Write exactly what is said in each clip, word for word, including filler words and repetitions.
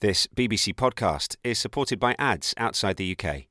This B B C podcast is supported by ads outside the U K.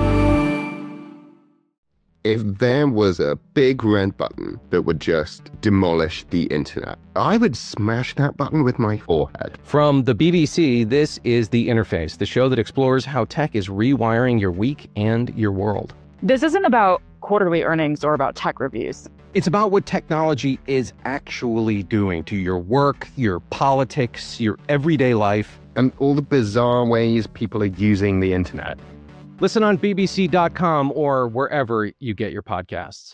If there was a big red button that would just demolish the internet, I would smash that button with my forehead. From the B B C, this is The Interface, the show that explores how tech is rewiring your week and your world. This isn't about quarterly earnings or about tech reviews. It's about what technology is actually doing to your work, your politics, your everyday life. And all the bizarre ways people are using the internet. Listen on B B C dot com or wherever you get your podcasts.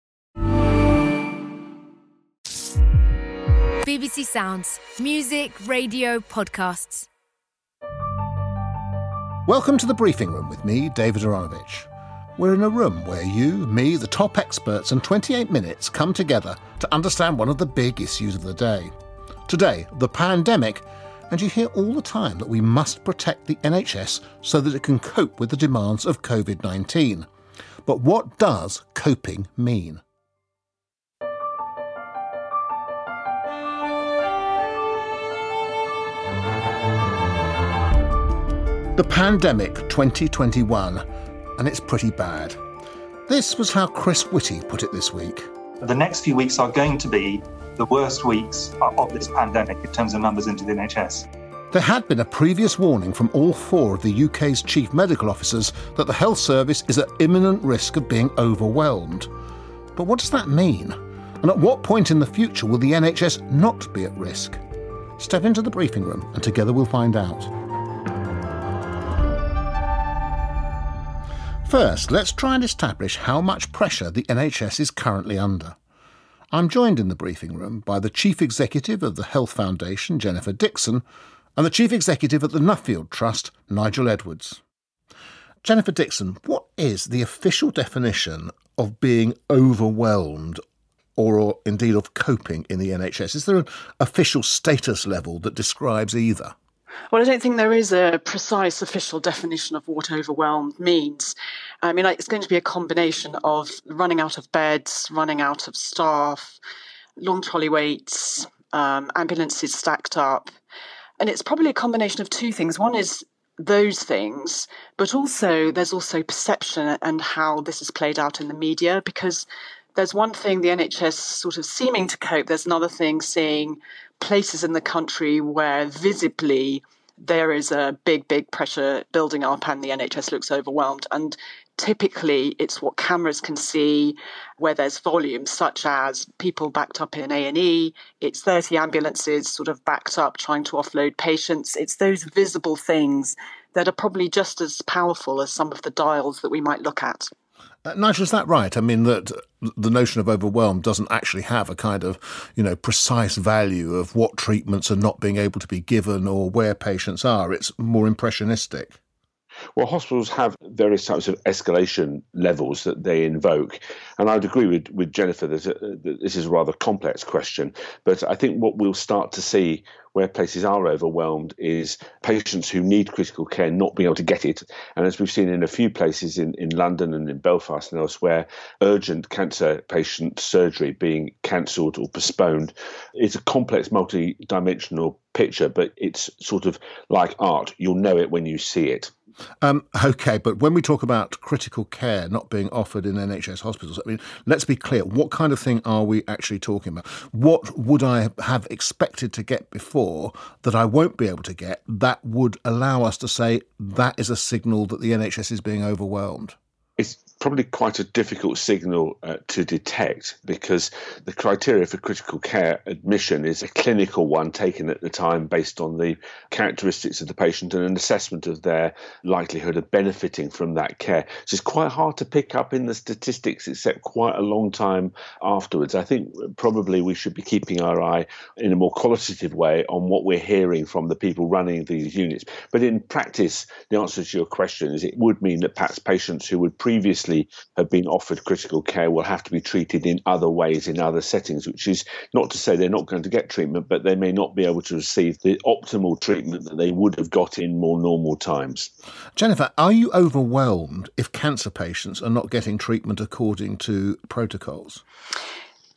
B B C Sounds. Music, radio, podcasts. Welcome to The Briefing Room with me, David Aronovich. We're in a room where you, me, the top experts and twenty-eight minutes come together to understand one of the big issues of the day. Today, the pandemic, and you hear all the time that we must protect the N H S so that it can cope with the demands of covid nineteen. But what does coping mean? The pandemic twenty twenty-one, and it's pretty bad. This was how Chris Whitty put it this week. The next few weeks are going to be the worst weeks of this pandemic in terms of numbers into the N H S. There had been a previous warning from all four of the U K's chief medical officers that the health service is at imminent risk of being overwhelmed. But what does that mean? And at what point in the future will the N H S not be at risk? Step into the briefing room and together we'll find out. First, let's try and establish how much pressure the N H S is currently under. I'm joined in the briefing room by the Chief Executive of the Health Foundation, Jennifer Dixon, and the Chief Executive at the Nuffield Trust, Nigel Edwards. Jennifer Dixon, what is the official definition of being overwhelmed or, or indeed of coping in the N H S? Is there an official status level that describes either? Well, I don't think there is a precise official definition of what overwhelmed means. I mean, it's going to be a combination of running out of beds, running out of staff, long trolley waits, um, ambulances stacked up. And it's probably a combination of two things. One is those things, but also there's also perception and how this is played out in the media, because there's one thing the N H S sort of seeming to cope, there's another thing seeing places in the country where visibly there is a big, big pressure building up and the N H S looks overwhelmed. And typically it's what cameras can see where there's volume, such as people backed up in A and E. It's thirty ambulances sort of backed up trying to offload patients. It's those visible things that are probably just as powerful as some of the dials that we might look at. Uh, Nigel, is that right? I mean, that the notion of overwhelm doesn't actually have a kind of, you know, precise value of what treatments are not being able to be given or where patients are. It's more impressionistic. Well, hospitals have various types of escalation levels that they invoke. And I'd agree with, with Jennifer that, uh, that this is a rather complex question. But I think what we'll start to see where places are overwhelmed is patients who need critical care not being able to get it. And as we've seen in a few places in, in London and in Belfast and elsewhere, urgent cancer patient surgery being cancelled or postponed. It's a complex, multi-dimensional picture, but it's sort of like art. You'll know it when you see it. Um, OK, but when we talk about critical care not being offered in N H S hospitals, I mean, let's be clear, what kind of thing are we actually talking about? What would I have expected to get before that I won't be able to get that would allow us to say that is a signal that the N H S is being overwhelmed? It's probably quite a difficult signal uh, to detect because the criteria for critical care admission is a clinical one taken at the time based on the characteristics of the patient and an assessment of their likelihood of benefiting from that care. So it's quite hard to pick up in the statistics except quite a long time afterwards. I think probably we should be keeping our eye in a more qualitative way on what we're hearing from the people running these units. But in practice, the answer to your question is it would mean that perhaps patients who would previously have been offered critical care will have to be treated in other ways, in other settings, which is not to say they're not going to get treatment, but they may not be able to receive the optimal treatment that they would have got in more normal times. Jennifer, are you overwhelmed if cancer patients are not getting treatment according to protocols?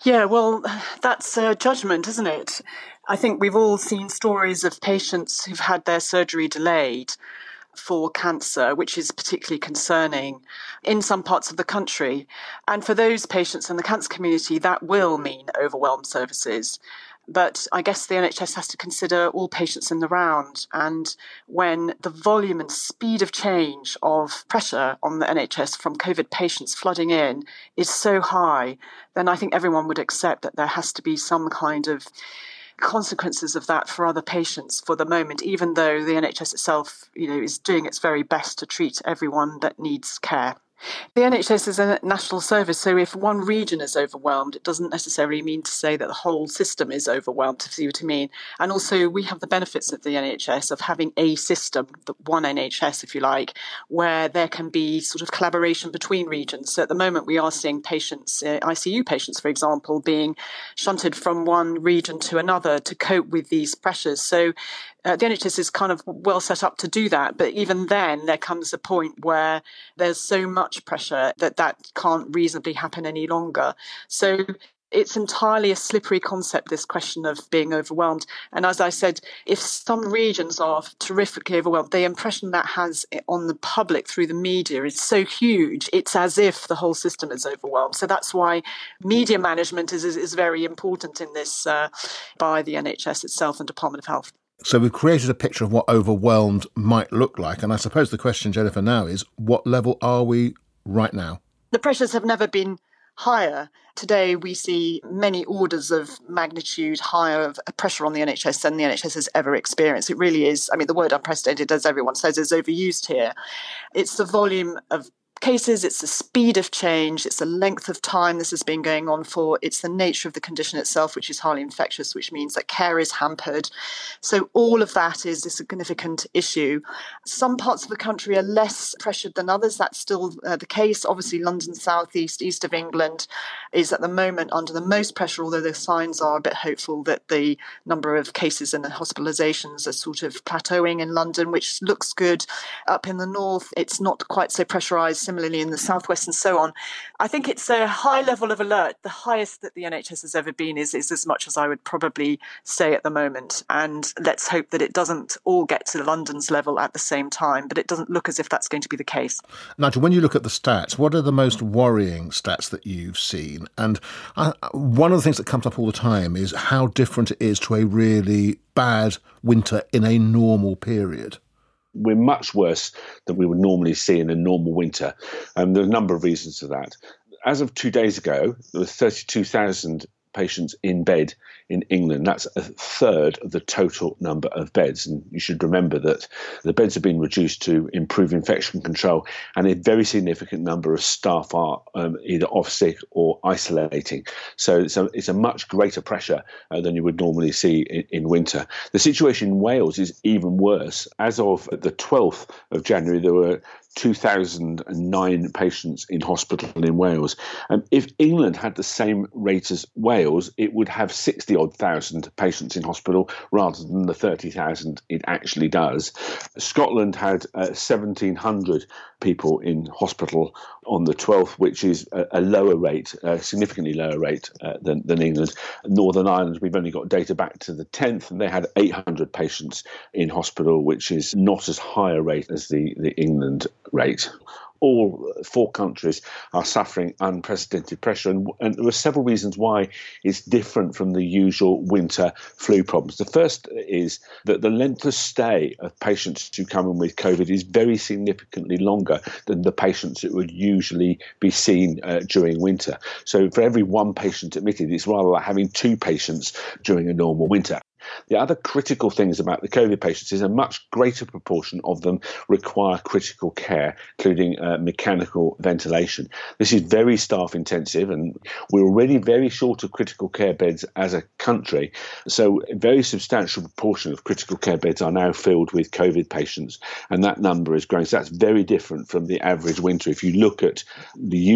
Yeah, well, that's a judgment, isn't it? I think we've all seen stories of patients who've had their surgery delayed for cancer, which is particularly concerning in some parts of the country. And for those patients in the cancer community, that will mean overwhelmed services. But I guess the N H S has to consider all patients in the round. And when the volume and speed of change of pressure on the N H S from COVID patients flooding in is so high, then I think everyone would accept that there has to be some kind of consequences of that for other patients for the moment, even though the N H S itself, you know, is doing its very best to treat everyone that needs care. The N H S is a national service, so if one region is overwhelmed, it doesn't necessarily mean to say that the whole system is overwhelmed, to see what I mean. And also, we have the benefits of the N H S of having a system, the one N H S, if you like, where there can be sort of collaboration between regions. So at the moment, we are seeing patients, uh, I C U patients, for example, being shunted from one region to another to cope with these pressures. So Uh, the N H S is kind of well set up to do that. But even then, there comes a point where there's so much pressure that that can't reasonably happen any longer. So it's entirely a slippery concept, this question of being overwhelmed. And as I said, if some regions are terrifically overwhelmed, the impression that has on the public through the media is so huge, it's as if the whole system is overwhelmed. So that's why media management is, is, is very important in this uh, by the N H S itself and Department of Health. So we've created a picture of what overwhelmed might look like. And I suppose the question, Jennifer, now is, what level are we right now? The pressures have never been higher. Today, we see many orders of magnitude higher of pressure on the N H S than the N H S has ever experienced. It really is, I mean, the word unprecedented, as everyone says, is overused here. It's the volume of cases, it's the speed of change, it's the length of time this has been going on for, it's the nature of the condition itself, which is highly infectious, which means that care is hampered. So all of that is a significant issue. Some parts of the country are less pressured than others. That's still uh, the case. Obviously, London, South East, East of England is at the moment under the most pressure, although the signs are a bit hopeful that the number of cases and the hospitalisations are sort of plateauing in London, which looks good. Up in the north, it's not quite so pressurised, similarly in the southwest and so on. I think it's a high level of alert. The highest that the N H S has ever been is, is as much as I would probably say at the moment. And let's hope that it doesn't all get to London's level at the same time, but it doesn't look as if that's going to be the case. Nigel, when you look at the stats, what are the most worrying stats that you've seen? And uh, one of the things that comes up all the time is how different it is to a really bad winter in a normal period. We're much worse than we would normally see in a normal winter. Um, there are a number of reasons for that. As of two days ago, there were thirty-two thousand patients in bed in England. That's a third of the total number of beds. And you should remember that the beds have been reduced to improve infection control, and a very significant number of staff are um, either off sick or isolating. So it's a, it's a much greater pressure uh, than you would normally see in, in winter. The situation in Wales is even worse. As of the twelfth of January, there were two thousand nine patients in hospital in Wales. Um, if England had the same rate as Wales, it would have sixty odd thousand patients in hospital rather than the thirty thousand it actually does. Scotland had uh, seventeen hundred people in hospital on the twelfth, which is a, a lower rate, a significantly lower rate uh, than, than England. Northern Ireland, we've only got data back to the tenth, and they had eight hundred patients in hospital, which is not as high a rate as the, the England rate. All four countries are suffering unprecedented pressure, and, and there are several reasons why it's different from the usual winter flu problems. The first is that the length of stay of patients who come in with COVID is very significantly longer than the patients that would usually be seen uh, during winter. So for every one patient admitted, it's rather like having two patients during a normal winter. The other critical things about the COVID patients is a much greater proportion of them require critical care, including uh, mechanical ventilation. This is very staff intensive, and we're already very short of critical care beds as a country. So a very substantial proportion of critical care beds are now filled with COVID patients, and that number is growing. So that's very different from the average winter. If you look at the use of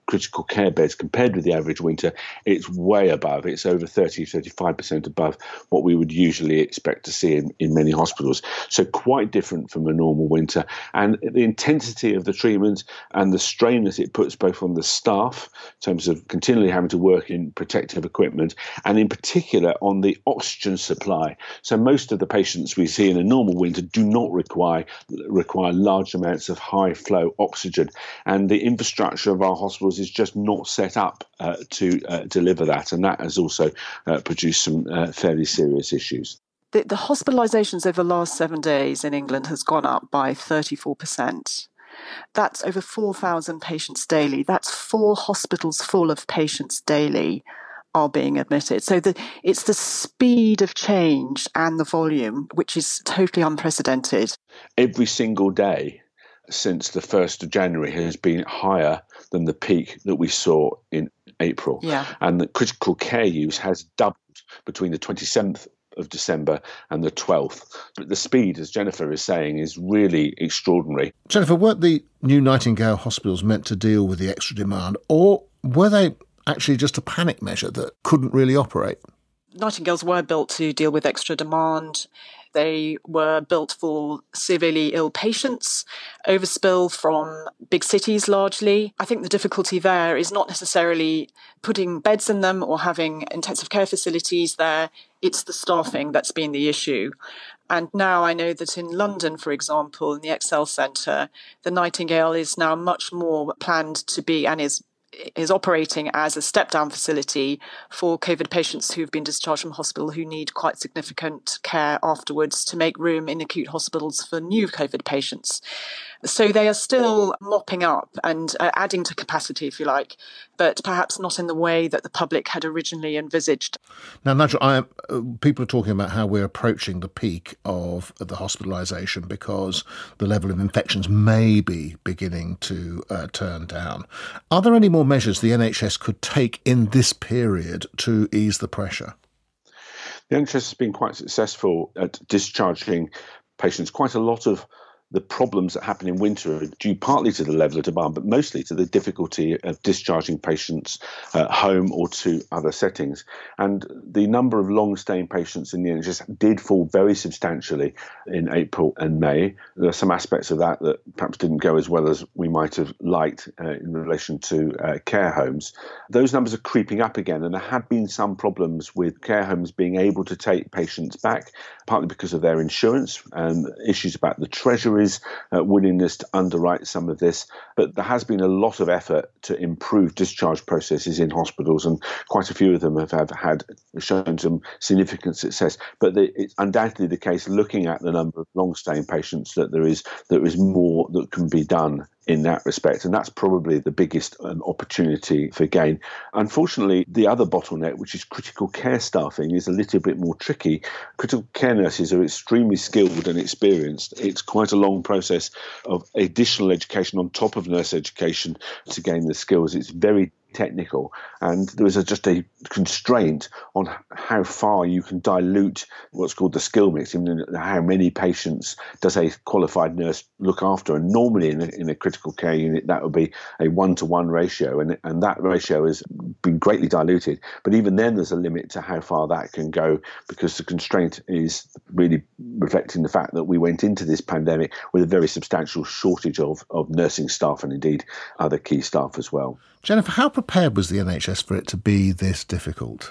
critical care beds compared with the average winter, it's way above. It's over thirty, thirty-five percent above what we would usually expect to see in, in many hospitals. So quite different from a normal winter. And the intensity of the treatment and the strain that it puts both on the staff in terms of continually having to work in protective equipment, and in particular on the oxygen supply. So most of the patients we see in a normal winter do not require require large amounts of high flow oxygen, and the infrastructure of our hospitals is just not set up uh, to uh, deliver that, and that has also uh, produced some uh, fairly serious issues. The, the hospitalisations over the last seven days in England has gone up by thirty-four percent. That's over four thousand patients daily. That's four hospitals full of patients daily are being admitted. So the, it's the speed of change and the volume, which is totally unprecedented. Every single day since the first of January has been higher than the peak that we saw in April. Yeah. And the critical care use has doubled between the twenty-seventh of December and the twelfth. But the speed, as Jennifer is saying, is really extraordinary. Jennifer, weren't the new Nightingale hospitals meant to deal with the extra demand, or were they actually just a panic measure that couldn't really operate? Nightingales were built to deal with extra demand. They were built for severely ill patients, overspill from big cities largely. I think the difficulty there is not necessarily putting beds in them or having intensive care facilities there. It's the staffing that's been the issue. And now I know that in London, for example, in the Excel Centre, the Nightingale is now much more planned to be and is is operating as a step-down facility for COVID patients who've been discharged from hospital who need quite significant care afterwards to make room in acute hospitals for new COVID patients. So they are still mopping up and uh, adding to capacity, if you like, but perhaps not in the way that the public had originally envisaged. Now, Nigel, I, uh, people are talking about how we're approaching the peak of the hospitalisation because the level of infections may be beginning to uh, turn down. Are there any more measures the N H S could take in this period to ease the pressure? The N H S has been quite successful at discharging patients. Quite a lot of the problems that happen in winter are due partly to the level of demand, but mostly to the difficulty of discharging patients at home or to other settings. And the number of long-staying patients in the N H S did fall very substantially in April and May. There are some aspects of that that perhaps didn't go as well as we might have liked uh, in relation to uh, care homes. Those numbers are creeping up again, and there had been some problems with care homes being able to take patients back, partly because of their insurance and issues about the Treasury's uh, willingness to underwrite some of this. But there has been a lot of effort to improve discharge processes in hospitals, and quite a few of them have, have had shown some significant success. But the, it's undoubtedly the case, looking at the number of long-staying patients, that there is there is more that can be done in that respect. And that's probably the biggest um, opportunity for gain. Unfortunately, the other bottleneck, which is critical care staffing, is a little bit more tricky. Critical care nurses are extremely skilled and experienced. It's quite a long process of additional education on top of nurse education to gain the skills. It's very technical, and there is a, just a constraint on how far you can dilute what's called the skill mix, in how many patients does a qualified nurse look after. And normally in a, in a critical care unit, that would be a one-to-one ratio, and, and that ratio has been greatly diluted. But even then, there's a limit to how far that can go, because the constraint is really reflecting the fact that we went into this pandemic with a very substantial shortage of, of nursing staff and indeed other key staff as well. Jennifer, how prepared was the N H S for it to be this difficult?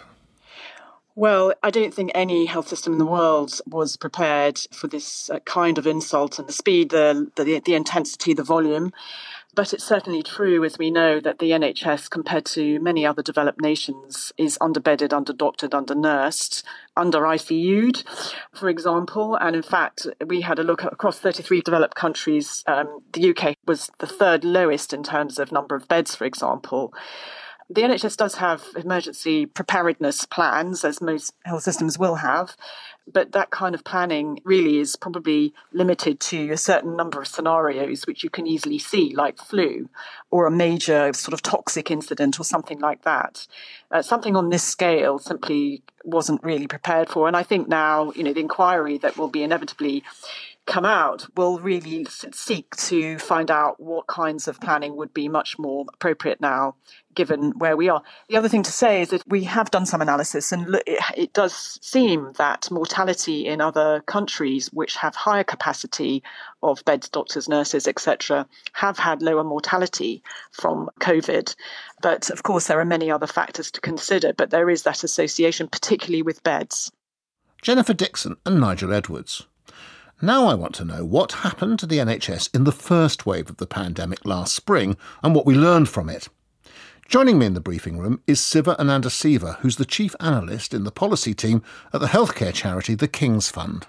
Well, I don't think any health system in the world was prepared for this uh, kind of insult, and the speed, the, the the intensity, the volume. But it's certainly true, as we know, that the N H S, compared to many other developed nations, is underbedded, underdoctored, undernursed, under I C U'd, for example. And in fact, we had a look at across thirty-three developed countries. Um, the U K was the third lowest in terms of number of beds, for example. The N H S does have emergency preparedness plans, as most health systems will have, but that kind of planning really is probably limited to a certain number of scenarios which you can easily see, like flu or a major sort of toxic incident or something like that. Uh, something on this scale simply wasn't really prepared for. And I think now, you know, the inquiry that will be inevitably come out, will really seek to find out what kinds of planning would be much more appropriate now, given where we are. The other thing to say is that we have done some analysis, and look, it, it does seem that mortality in other countries which have higher capacity of beds, doctors, nurses, et cetera, have had lower mortality from COVID. But of course, there are many other factors to consider, but there is that association, particularly with beds. Jennifer Dixon and Nigel Edwards. Now I want to know what happened to the N H S in the first wave of the pandemic last spring and what we learned from it. Joining me in the briefing room is Siva Anandasiva, who's the chief analyst in the policy team at the healthcare charity The King's Fund.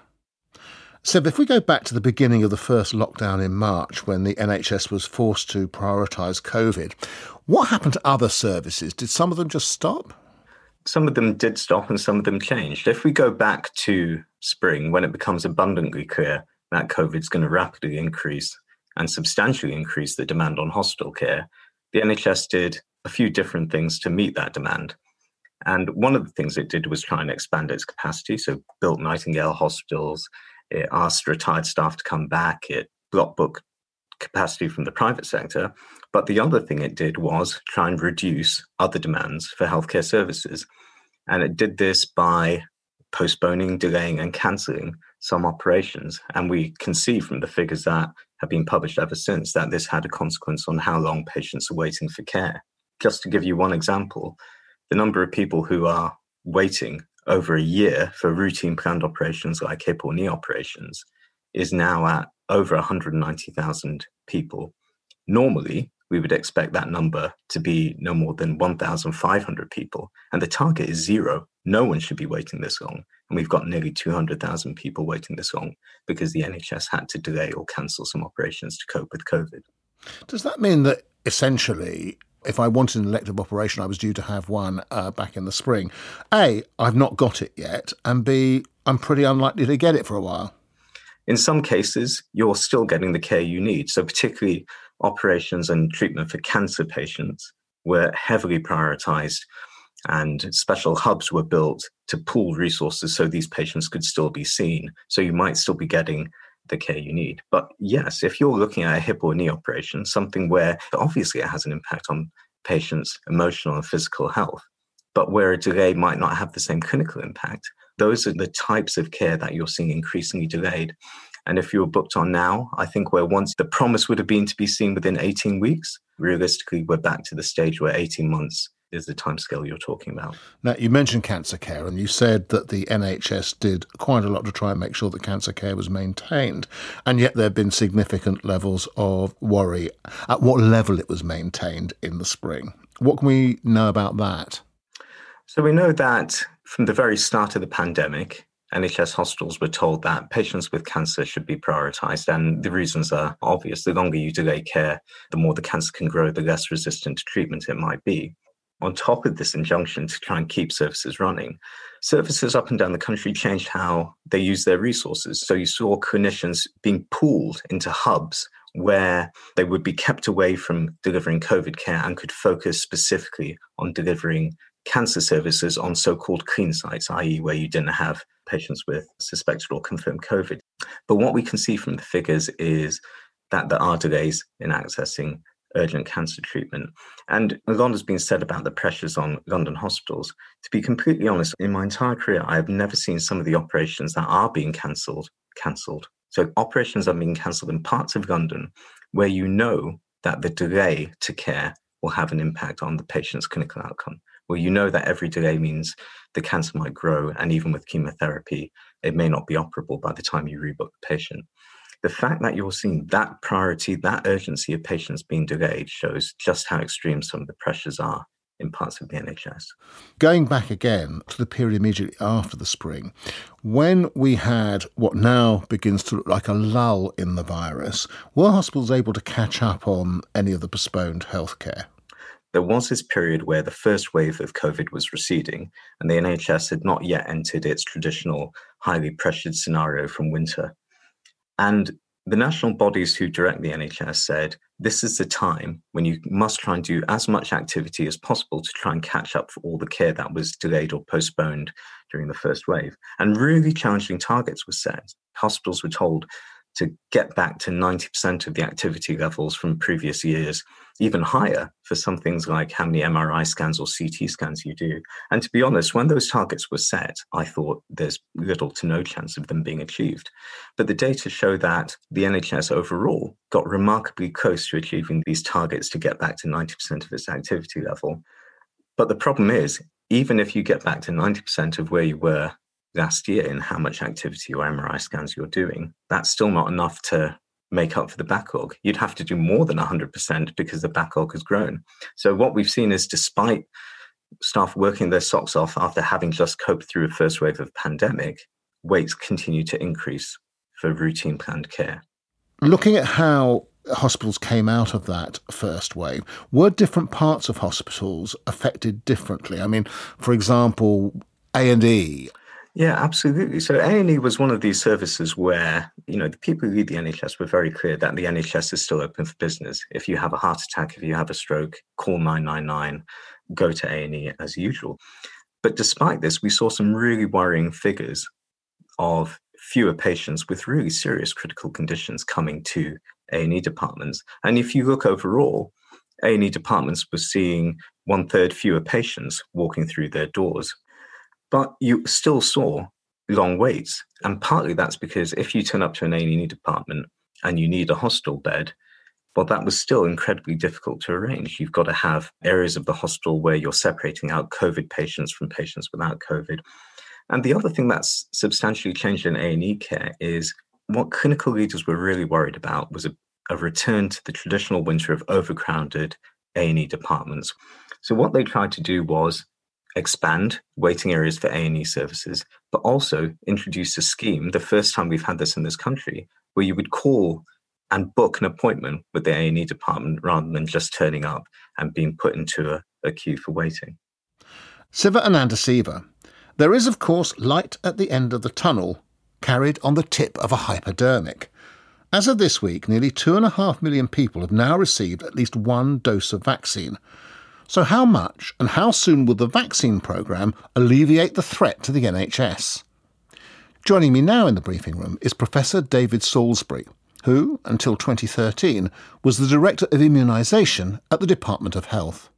Siva, if we go back to the beginning of the first lockdown in March when the N H S was forced to prioritise COVID, what happened to other services? Did some of them just stop? Some of them did stop and some of them changed. If we go back to spring, when it becomes abundantly clear that COVID's going to rapidly increase and substantially increase the demand on hospital care, the N H S did a few different things to meet that demand. And one of the things it did was try and expand its capacity. So built Nightingale hospitals, it asked retired staff to come back, it block booked capacity from the private sector. But the other thing it did was try and reduce other demands for healthcare services. And it did this by postponing, delaying and cancelling some operations. And we can see from the figures that have been published ever since that this had a consequence on how long patients are waiting for care. Just to give you one example, the number of people who are waiting over a year for routine planned operations like hip or knee operations is now at over one hundred ninety thousand people. Normally, we would expect that number to be no more than one thousand five hundred people. And the target is zero. No one should be waiting this long. And we've got nearly two hundred thousand people waiting this long because the N H S had to delay or cancel some operations to cope with COVID. Does that mean that essentially, if I wanted an elective operation, I was due to have one uh, back in the spring, A, I've not got it yet, and B, I'm pretty unlikely to get it for a while? In some cases, you're still getting the care you need. So particularly operations and treatment for cancer patients were heavily prioritised, and special hubs were built to pool resources so these patients could still be seen. So you might still be getting the care you need. But yes, if you're looking at a hip or knee operation, something where obviously it has an impact on patients' emotional and physical health, but where a delay might not have the same clinical impact, those are the types of care that you're seeing increasingly delayed. And if you're booked on now, I think where once the promise would have been to be seen within eighteen weeks, realistically, we're back to the stage where eighteen months is the timescale you're talking about. Now, you mentioned cancer care, and you said that the N H S did quite a lot to try and make sure that cancer care was maintained, and yet there have been significant levels of worry at what level it was maintained in the spring. What can we know about that? So we know that from the very start of the pandemic, N H S hospitals were told that patients with cancer should be prioritised, and the reasons are obvious. The longer you delay care, the more the cancer can grow, the less resistant to treatment it might be. On top of this injunction to try and keep services running, services up and down the country changed how they use their resources. So you saw clinicians being pooled into hubs where they would be kept away from delivering COVID care and could focus specifically on delivering cancer services on so-called clean sites, that is where you didn't have patients with suspected or confirmed COVID. But what we can see from the figures is that there are delays in accessing urgent cancer treatment. And a lot has been said about the pressures on London hospitals. To be completely honest, in my entire career, I have never seen some of the operations that are being cancelled, cancelled. So operations are being cancelled in parts of London where you know that the delay to care will have an impact on the patient's clinical outcome. Well, you know that every delay means the cancer might grow, and even with chemotherapy, it may not be operable by the time you rebook the patient. The fact that you're seeing that priority, that urgency of patients being delayed shows just how extreme some of the pressures are in parts of the N H S. Going back again to the period immediately after the spring, when we had what now begins to look like a lull in the virus, were hospitals able to catch up on any of the postponed healthcare? There was this period where the first wave of COVID was receding and the N H S had not yet entered its traditional highly pressured scenario from winter. And the national bodies who direct the N H S said, this is the time when you must try and do as much activity as possible to try and catch up for all the care that was delayed or postponed during the first wave. And really challenging targets were set. Hospitals were told to get back to ninety percent of the activity levels from previous years, even higher for some things like how many M R I scans or C T scans you do. And to be honest, when those targets were set, I thought there's little to no chance of them being achieved. But the data show that the N H S overall got remarkably close to achieving these targets to get back to ninety percent of its activity level. But the problem is, even if you get back to ninety percent of where you were last year in how much activity or M R I scans you're doing, that's still not enough to make up for the backlog. You'd have to do more than one hundred percent because the backlog has grown. So what we've seen is, despite staff working their socks off after having just coped through a first wave of pandemic, waits continue to increase for routine planned care. Looking at how hospitals came out of that first wave, were different parts of hospitals affected differently? I mean, for example, A and E. Yeah, absolutely. So A and E was one of these services where, you know, the people who lead the N H S were very clear that the N H S is still open for business. If you have a heart attack, if you have a stroke, call nine nine nine, go to A and E as usual. But despite this, we saw some really worrying figures of fewer patients with really serious critical conditions coming to A and E departments. And if you look overall, A and E departments were seeing one third fewer patients walking through their doors. But you still saw long waits. And partly that's because if you turn up to an A and E department and you need a hospital bed, well, that was still incredibly difficult to arrange. You've got to have areas of the hospital where you're separating out COVID patients from patients without COVID. And the other thing that's substantially changed in A and E care is what clinical leaders were really worried about was a, a return to the traditional winter of overcrowded A and E departments. So what they tried to do was expand waiting areas for A and E services, but also introduce a scheme, the first time we've had this in this country, where you would call and book an appointment with the A and E department rather than just turning up and being put into a, a queue for waiting. Siva Anandasiva, there is, of course, light at the end of the tunnel, carried on the tip of a hypodermic. As of this week, nearly two and a half million people have now received at least one dose of vaccine. So how much and how soon will the vaccine programme alleviate the threat to the N H S? Joining me now in the briefing room is Professor David Salisbury, who, until twenty thirteen, was the Director of Immunisation at the Department of Health.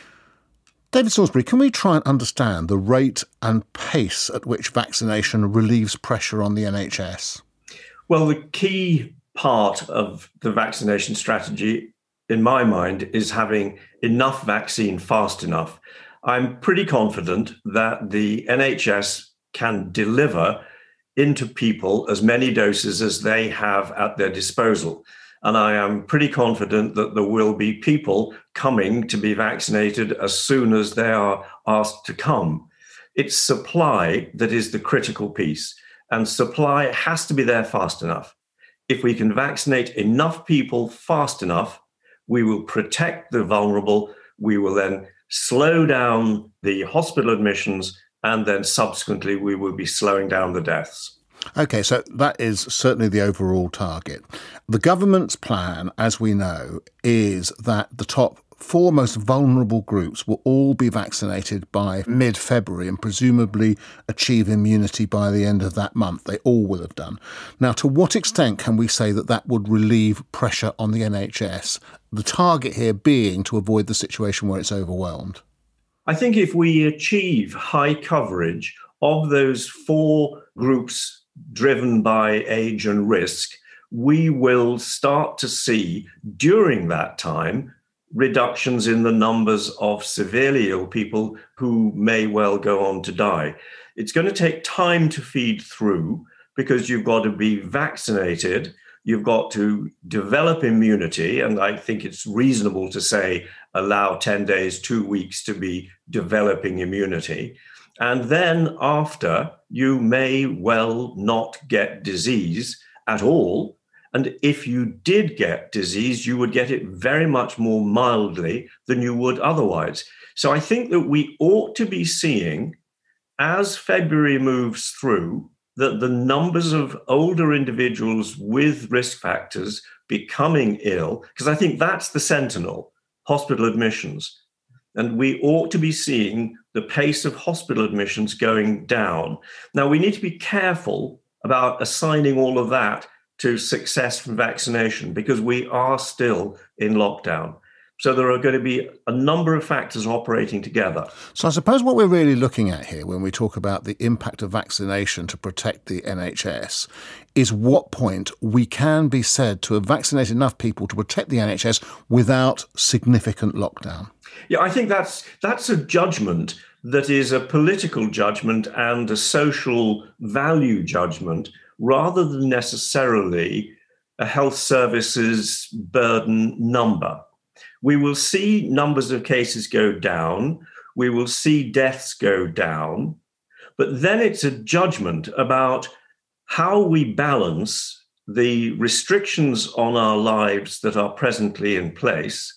David Salisbury, can we try and understand the rate and pace at which vaccination relieves pressure on the N H S? Well, the key part of the vaccination strategy, in my mind, is having enough vaccine fast enough. I'm pretty confident that the N H S can deliver into people as many doses as they have at their disposal. And I am pretty confident that there will be people coming to be vaccinated as soon as they are asked to come. It's supply that is the critical piece, and supply has to be there fast enough. If we can vaccinate enough people fast enough, we will protect the vulnerable, we will then slow down the hospital admissions, and then subsequently we will be slowing down the deaths. OK, so that is certainly the overall target. The government's plan, as we know, is that the top four most vulnerable groups will all be vaccinated by mid-February and presumably achieve immunity by the end of that month. They all will have done. Now, to what extent can we say that that would relieve pressure on the N H S? The target here being to avoid the situation where it's overwhelmed. I think if we achieve high coverage of those four groups driven by age and risk, we will start to see during that time reductions in the numbers of severely ill people who may well go on to die. It's going to take time to feed through because you've got to be vaccinated, you've got to develop immunity, and I think it's reasonable to say allow ten days, two weeks to be developing immunity. And then after, you may well not get disease at all. And if you did get disease, you would get it very much more mildly than you would otherwise. So I think that we ought to be seeing, as February moves through, that the numbers of older individuals with risk factors becoming ill, because I think that's the sentinel, hospital admissions. And we ought to be seeing the pace of hospital admissions going down. Now, we need to be careful about assigning all of that to success from vaccination because we are still in lockdown. So there are going to be a number of factors operating together. So I suppose what we're really looking at here when we talk about the impact of vaccination to protect the N H S is what point we can be said to have vaccinated enough people to protect the N H S without significant lockdown. Yeah, I think that's that's a judgment that is a political judgment and a social value judgment rather than necessarily a health services burden number. We will see numbers of cases go down. We will see deaths go down. But then it's a judgment about how we balance the restrictions on our lives that are presently in place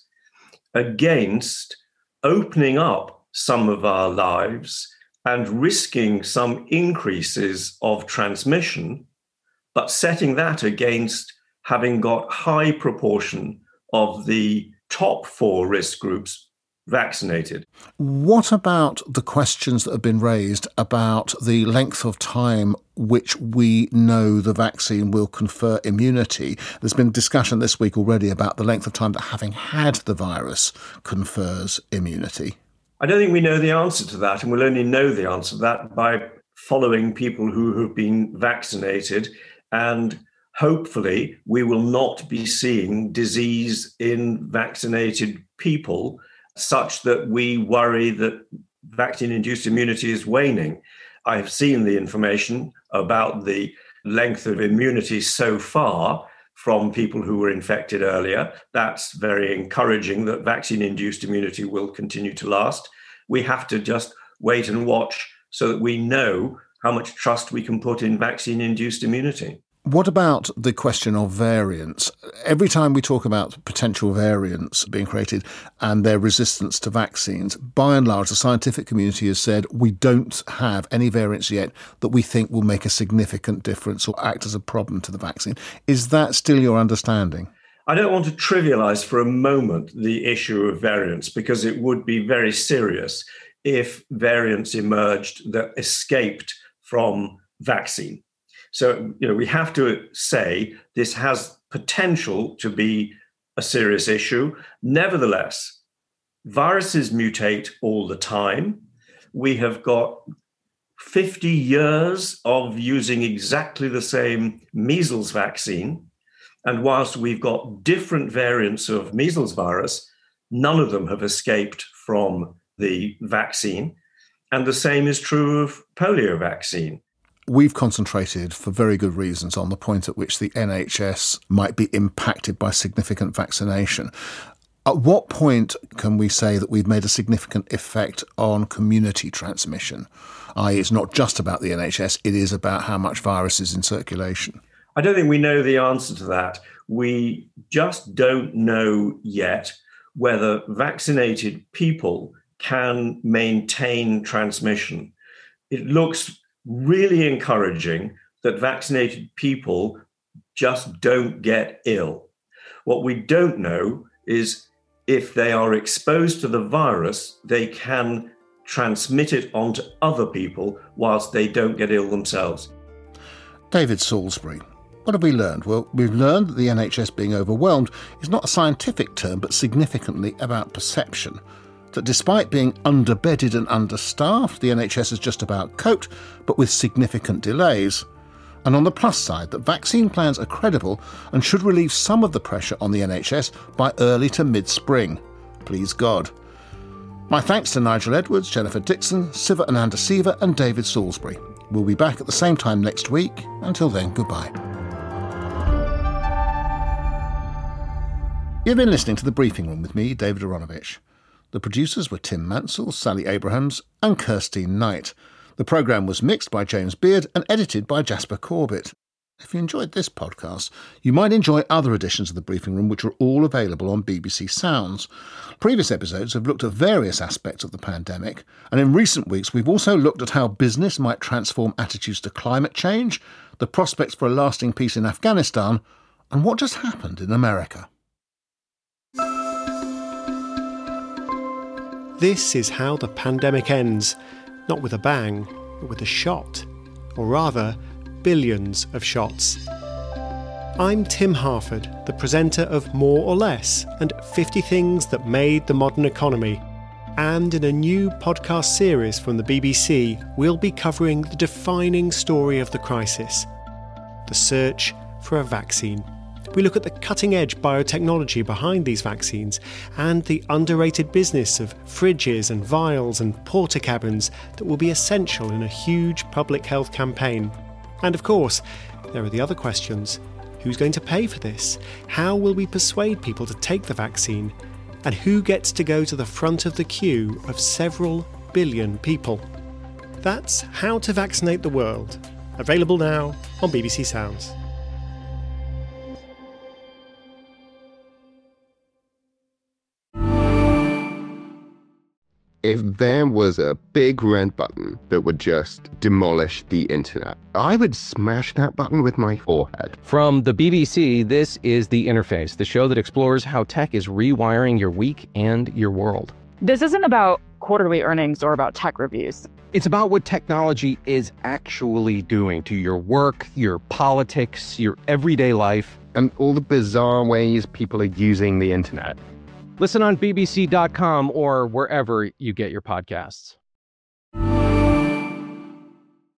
against opening up some of our lives and risking some increases of transmission, but setting that against having got high proportion of the top four risk groups vaccinated. What about the questions that have been raised about the length of time which we know the vaccine will confer immunity? There's been discussion this week already about the length of time that having had the virus confers immunity. I don't think we know the answer to that, and we'll only know the answer to that by following people who have been vaccinated, and hopefully we will not be seeing disease in vaccinated people such that we worry that vaccine-induced immunity is waning. I have seen the information about the length of immunity so far from people who were infected earlier. That's very encouraging that vaccine-induced immunity will continue to last. We have to just wait and watch so that we know how much trust we can put in vaccine-induced immunity. What about the question of variants? Every time we talk about potential variants being created and their resistance to vaccines, by and large, the scientific community has said we don't have any variants yet that we think will make a significant difference or act as a problem to the vaccine. Is that still your understanding? I don't want to trivialise for a moment the issue of variants because it would be very serious if variants emerged that escaped from vaccine. So, you know, we have to say this has potential to be a serious issue. Nevertheless, viruses mutate all the time. We have got fifty years of using exactly the same measles vaccine. And whilst we've got different variants of measles virus, none of them have escaped from the vaccine. And the same is true of polio vaccine. We've concentrated, for very good reasons, on the point at which the N H S might be impacted by significant vaccination. At what point can we say that we've made a significant effect on community transmission? that is, it's not just about the N H S, it is about how much virus is in circulation. I don't think we know the answer to that. We just don't know yet whether vaccinated people can maintain transmission. It looks really encouraging that vaccinated people just don't get ill. What we don't know is if they are exposed to the virus, they can transmit it onto other people whilst they don't get ill themselves. David Salisbury. What have we learned? Well, we've learned that the N H S being overwhelmed is not a scientific term, but significantly about perception. That despite being underbedded and understaffed, the N H S has just about coped, but with significant delays. And on the plus side, that vaccine plans are credible and should relieve some of the pressure on the N H S by early to mid-spring. Please God. My thanks to Nigel Edwards, Jennifer Dixon, Siva Anandasiva and David Salisbury. We'll be back at the same time next week. Until then, goodbye. You've been listening to The Briefing Room with me, David Aronovich. The producers were Tim Mansell, Sally Abrahams and Kirstine Knight. The programme was mixed by James Beard and edited by Jasper Corbett. If you enjoyed this podcast, you might enjoy other editions of The Briefing Room which are all available on B B C Sounds. Previous episodes have looked at various aspects of the pandemic, and in recent weeks we've also looked at how business might transform attitudes to climate change, the prospects for a lasting peace in Afghanistan, and what just happened in America. This is how the pandemic ends, not with a bang, but with a shot, or rather, billions of shots. I'm Tim Harford, the presenter of More or Less and fifty Things That Made the Modern Economy. And in a new podcast series from the B B C, we'll be covering the defining story of the crisis, the search for a vaccine. We look at the cutting-edge biotechnology behind these vaccines and the underrated business of fridges and vials and porta cabins that will be essential in a huge public health campaign. And of course, there are the other questions. Who's going to pay for this? How will we persuade people to take the vaccine? And who gets to go to the front of the queue of several billion people? That's How to Vaccinate the World, available now on B B C Sounds. If there was a big red button that would just demolish the internet, I would smash that button with my forehead. From the B B C, this is The Interface, the show that explores how tech is rewiring your week and your world. This isn't about quarterly earnings or about tech reviews. It's about what technology is actually doing to your work, your politics, your everyday life. And all the bizarre ways people are using the internet. Listen on B B C dot com or wherever you get your podcasts.